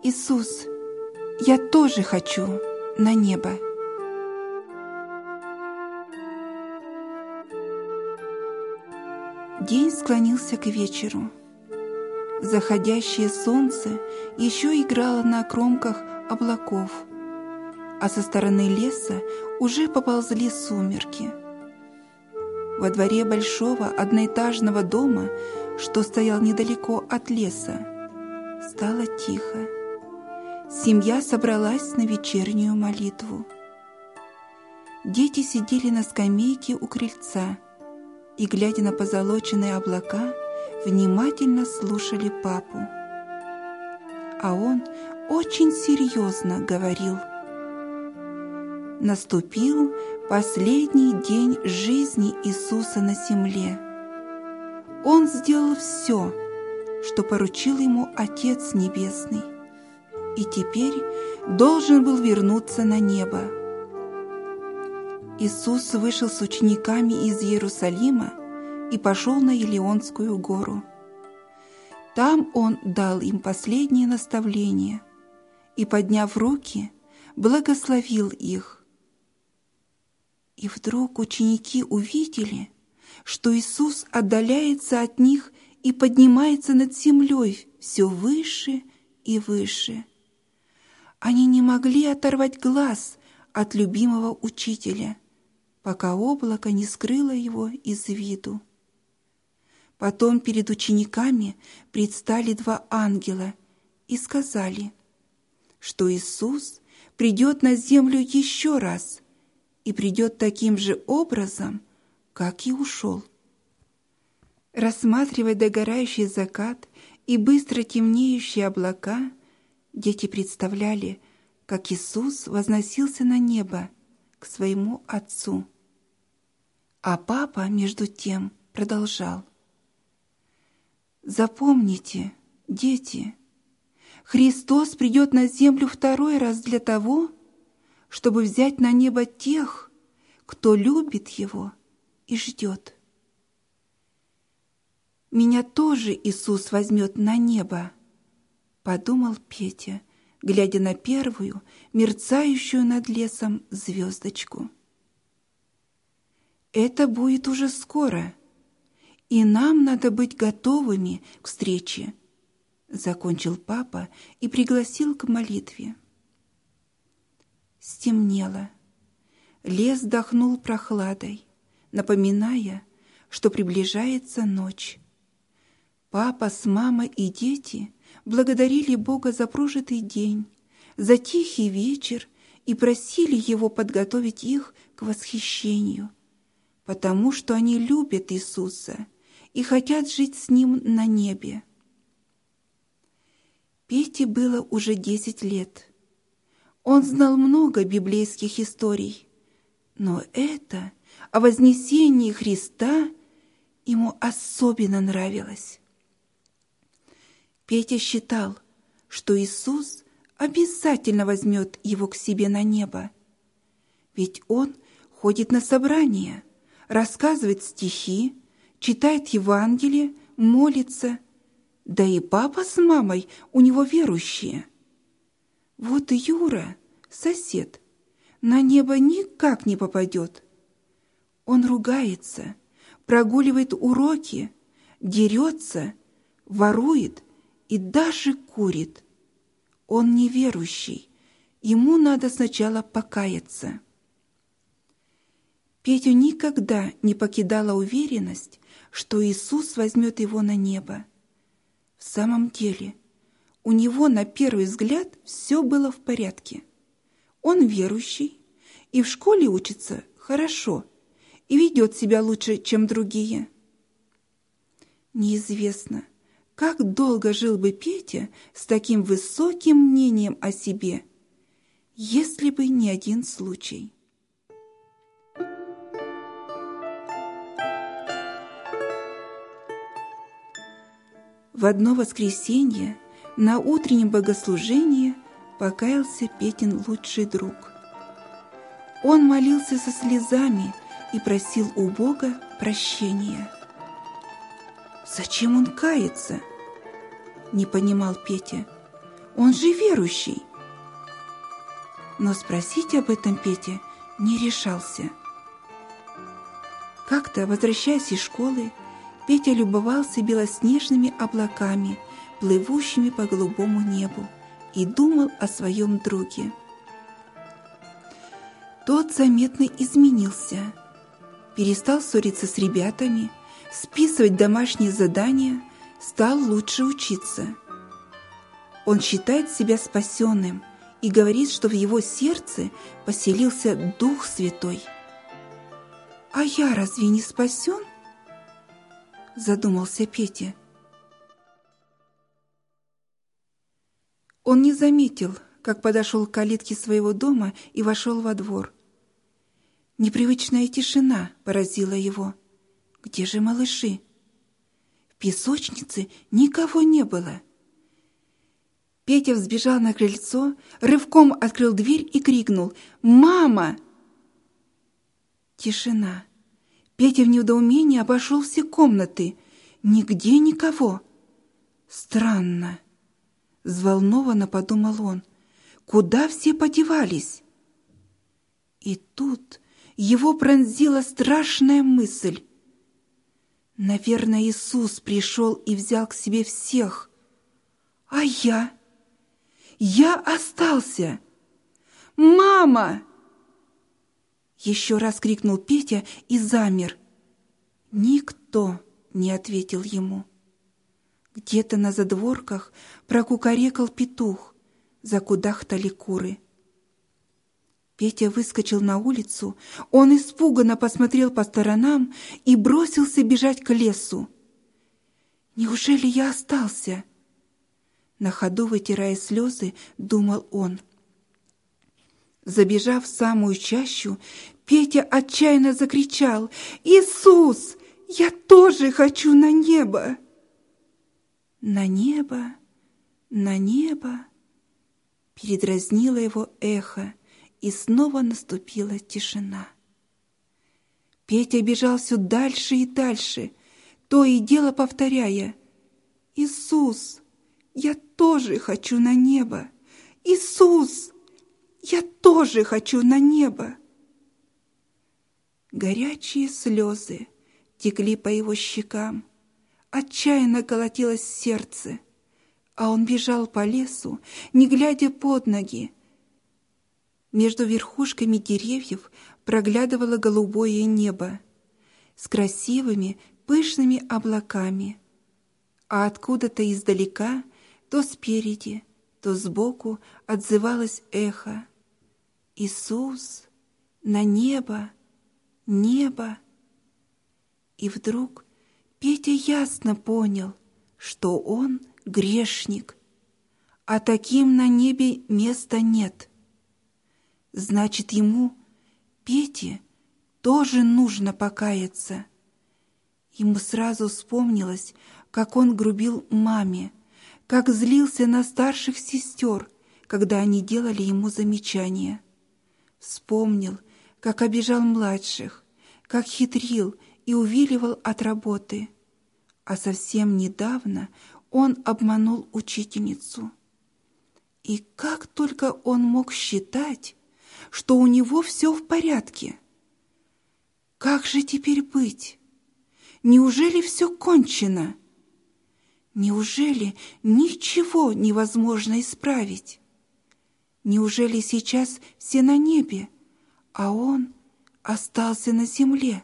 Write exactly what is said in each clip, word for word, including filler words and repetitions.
Иисус, я тоже хочу на небо. День склонился к вечеру. Заходящее солнце еще играло на кромках облаков, а со стороны леса уже поползли сумерки. Во дворе большого одноэтажного дома, что стоял недалеко от леса, стало тихо. Семья собралась на вечернюю молитву. Дети сидели на скамейке у крыльца и, глядя на позолоченные облака, внимательно слушали папу. А он очень серьезно говорил: наступил последний день жизни Иисуса на земле. Он сделал все, что поручил ему Отец Небесный, и теперь должен был вернуться на небо. Иисус вышел с учениками из Иерусалима и пошел на Елеонскую гору. Там Он дал им последнее наставление и, подняв руки, благословил их. И вдруг ученики увидели, что Иисус отдаляется от них и поднимается над землей все выше и выше. Они не могли оторвать глаз от любимого учителя, пока облако не скрыло его из виду. Потом перед учениками предстали два ангела и сказали, что Иисус придет на землю еще раз и придет таким же образом, как и ушел. Рассматривая догорающий закат и быстро темнеющие облака, дети представляли, как Иисус возносился на небо к своему Отцу. А папа, между тем, продолжал: «Запомните, дети, Христос придет на землю второй раз для того, чтобы взять на небо тех, кто любит Его и ждет. Меня тоже Иисус возьмет на небо», — подумал Петя, глядя на первую, мерцающую над лесом звездочку. «Это будет уже скоро, и нам надо быть готовыми к встрече», — закончил папа и пригласил к молитве. Стемнело. Лес дохнул прохладой, напоминая, что приближается ночь. Папа с мамой и дети благодарили Бога за прожитый день, за тихий вечер и просили Его подготовить их к восхищению, потому что они любят Иисуса и хотят жить с Ним на небе. Пете было уже десять лет. Он знал много библейских историй, но это о вознесении Христа ему особенно нравилось. Петя считал, что Иисус обязательно возьмет его к себе на небо, ведь он ходит на собрания, рассказывает стихи, читает Евангелие, молится, да и папа с мамой у него верующие. Вот Юра, сосед, на небо никак не попадет. Он ругается, прогуливает уроки, дерется, ворует и даже курит. Он неверующий, ему надо сначала покаяться. Петю никогда не покидала уверенность, что Иисус возьмет его на небо. В самом деле, у него на первый взгляд все было в порядке. Он верующий, и в школе учится хорошо, и ведет себя лучше, чем другие. Неизвестно, как долго жил бы Петя с таким высоким мнением о себе, если бы не один случай. В одно воскресенье на утреннем богослужении покаялся Петин лучший друг. Он молился со слезами и просил у Бога прощения. «Зачем он кается?» — не понимал Петя. Он же верующий. Но спросить об этом Петя не решался. Как-то, возвращаясь из школы, Петя любовался белоснежными облаками, плывущими по голубому небу, и думал о своем друге. Тот заметно изменился, перестал ссориться с ребятами, списывать домашние задания, стал лучше учиться. Он считает себя спасенным и говорит, что в его сердце поселился Дух Святой. «А я разве не спасен?» – задумался Петя. Он не заметил, как подошел к калитке своего дома и вошел во двор. Непривычная тишина поразила его. Где же малыши? В песочнице никого не было. Петя взбежал на крыльцо, рывком открыл дверь и крикнул: «Мама!» Тишина. Петя в недоумении обошел все комнаты. Нигде никого. Странно. Взволнованно подумал он. Куда все подевались? И тут его пронзила страшная мысль. Наверное, Иисус пришел и взял к себе всех. А я? Я остался. «Мама!» Еще раз крикнул Петя и замер. Никто не ответил ему. Где-то на задворках прокукарекал петух, закудахтали куры. Петя выскочил на улицу, он испуганно посмотрел по сторонам и бросился бежать к лесу. «Неужели я остался?» На ходу, вытирая слезы, думал он. Забежав в самую чащу, Петя отчаянно закричал: «Иисус, я тоже хочу на небо!» «На небо, на небо!» Передразнило его эхо, и снова наступила тишина. Петя бежал все дальше и дальше, то и дело повторяя: «Иисус, я тоже хочу на небо! Иисус, я тоже хочу на небо!» Горячие слезы текли по его щекам, отчаянно колотилось сердце, а он бежал по лесу, не глядя под ноги. Между верхушками деревьев проглядывало голубое небо с красивыми пышными облаками, а откуда-то издалека, то спереди, то сбоку отзывалось эхо: «Иисус, на небо, небо!» И вдруг Петя ясно понял, что он грешник, а таким на небе места нет. Значит, ему, Пете, тоже нужно покаяться. Ему сразу вспомнилось, как он грубил маме, как злился на старших сестер, когда они делали ему замечания. Вспомнил, как обижал младших, как хитрил и увиливал от работы. А совсем недавно он обманул учительницу. И как только он мог считать, что у него все в порядке? Как же теперь быть? Неужели все кончено? Неужели ничего невозможно исправить? Неужели сейчас все на небе, а он остался на земле?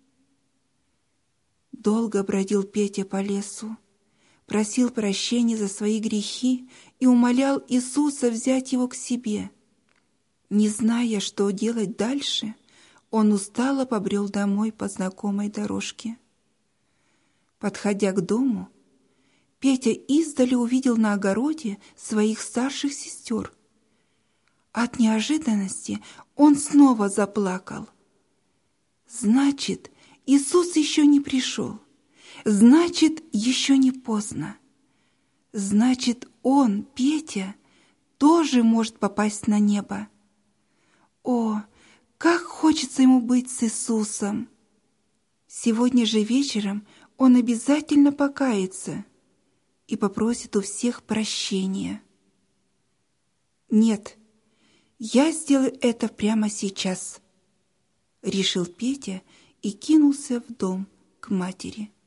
Долго бродил Петя по лесу, просил прощения за свои грехи и умолял Иисуса взять его к себе. Не зная, что делать дальше, он устало побрел домой по знакомой дорожке. Подходя к дому, Петя издали увидел на огороде своих старших сестер. От неожиданности он снова заплакал. Значит, Иисус еще не пришел. Значит, еще не поздно. Значит, он, Петя, тоже может попасть на небо. О, как хочется ему быть с Иисусом! Сегодня же вечером он обязательно покается и попросит у всех прощения. Нет, я сделаю это прямо сейчас, решил Петя и кинулся в дом к матери.